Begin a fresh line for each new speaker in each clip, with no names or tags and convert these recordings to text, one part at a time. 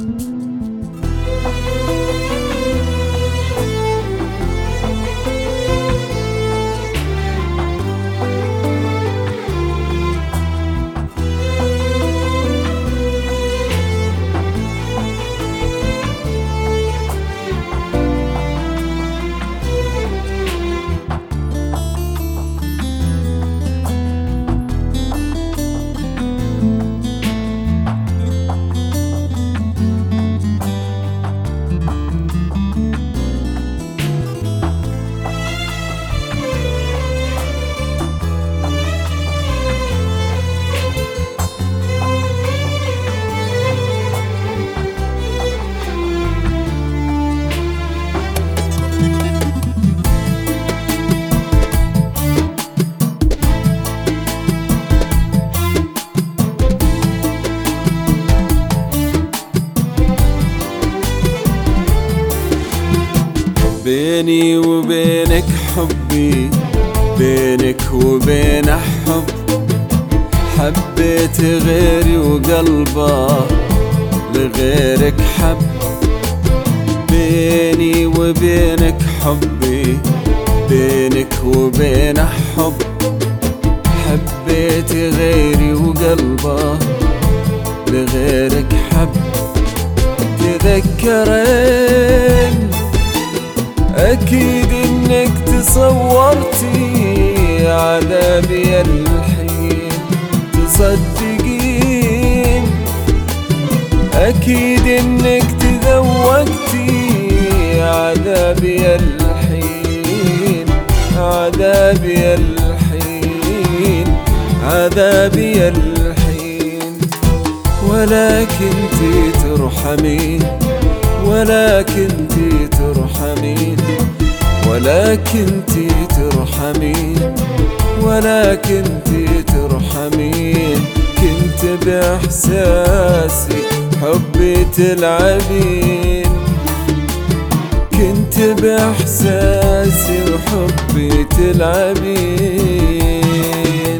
بيني وبينك حبي، بينك وبين حب، حبيت غيري وقلبه لغيرك حب. بيني وبينك حبي، بينك وبين حب، حبيت غيري وقلبه لغيرك حب. تذكرين أكيد إنك تصورتي عذابي الحين، تصدقين أكيد إنك تذوقتي عذابي الحين، عذابي الحين، عذابي الحين. ولكن ترحمين، ولكن ترحمين، ولكن ترحمين، ولكن ترحمين. كنت بإحساسي حبي تلعبين، كنت بإحساسي وحبي تلعبين.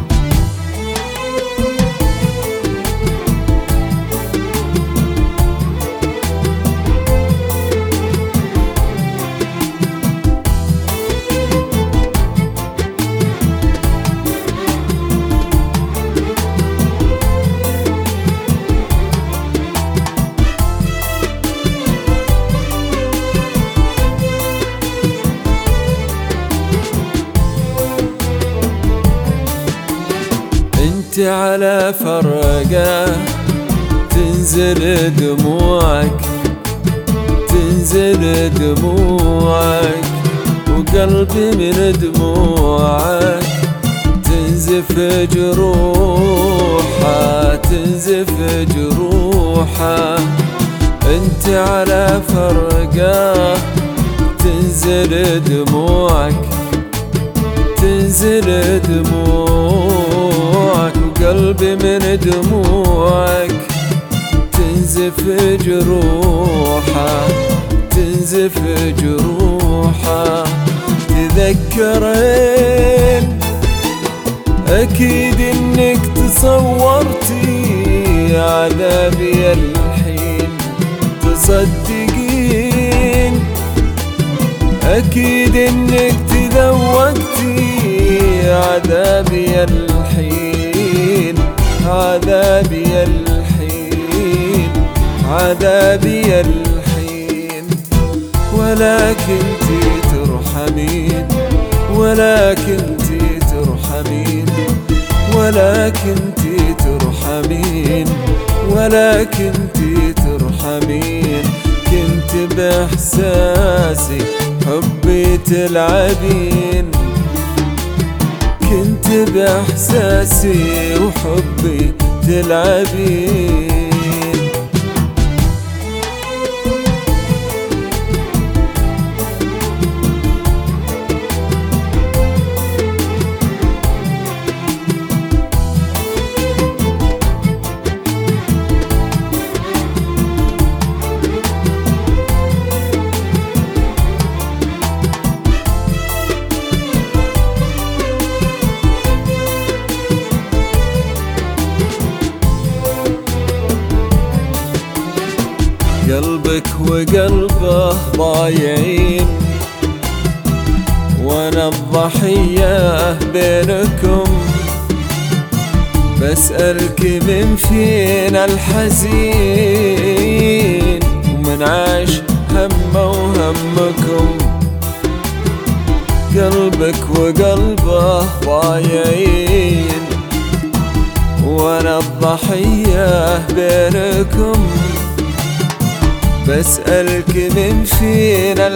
على فرقة تنزل دموعك، تنزل دموعك، وقلبي من دموعك تنزف جروحه، تنزف جروحه. انت على فرقة تنزل دموعك، تنزل دموعك، وقلبي من دموعك تنزف جروحه، تنزف جروحه. تذكرين أكيد إنك تصورتي عذابي الحين، تصدقين أكيد إنك تذوقتي عذابي الحين، عذابي الحين، عذابي الحين. ولكن ترحمين، ولكن ترحمين، ولكن ترحمين، ولكن ترحمين. كنت بإحساسي حبي تلعبين، كنت بإحساسي وحبي تلعبين. قلبك وقلبه ضايعين، وانا الضحية بينكم. بسألك من فينا الحزين، ومن عاش همه وهمكم. قلبك وقلبه ضايعين، وانا الضحية بينكم. بسألك من فينا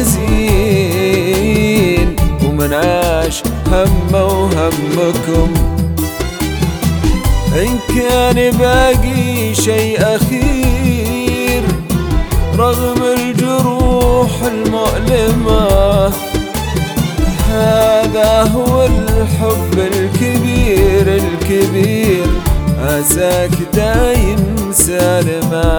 الحزين، ومن عاش همه وهمكم. إن كان باقي شيء أخير رغم الجروح المؤلمة، هذا هو الحب الكبير الكبير، عساك دايم سالمة.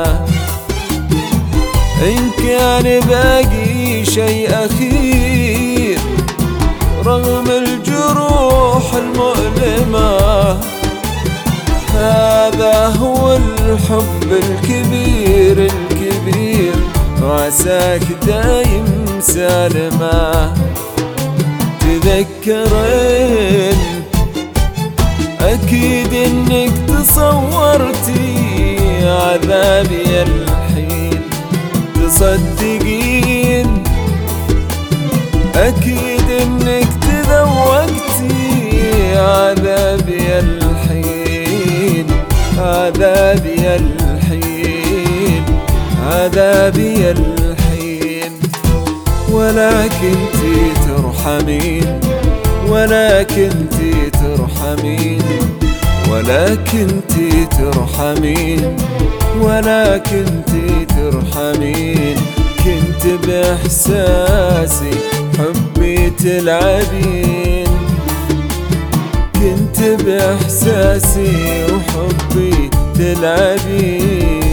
إن كان باقي شيء أخير رغم الجروح المؤلمة، هذا هو الحب الكبير الكبير، وعساك دايم سالمة. تذكرين أكيد إنك تصورتي عذابي الحين، تصدقين أكيد إنك تذوقتي عذابي الحين، عذابي الحين، عذابي الحين. ولكن تي ترحمين، ولكن تي ترحمين، ولكن تي ترحمين، ولكن تي ترحمين. كنت بإحساسي حبي تلعبين، كنت بإحساسي وحبي تلعبين.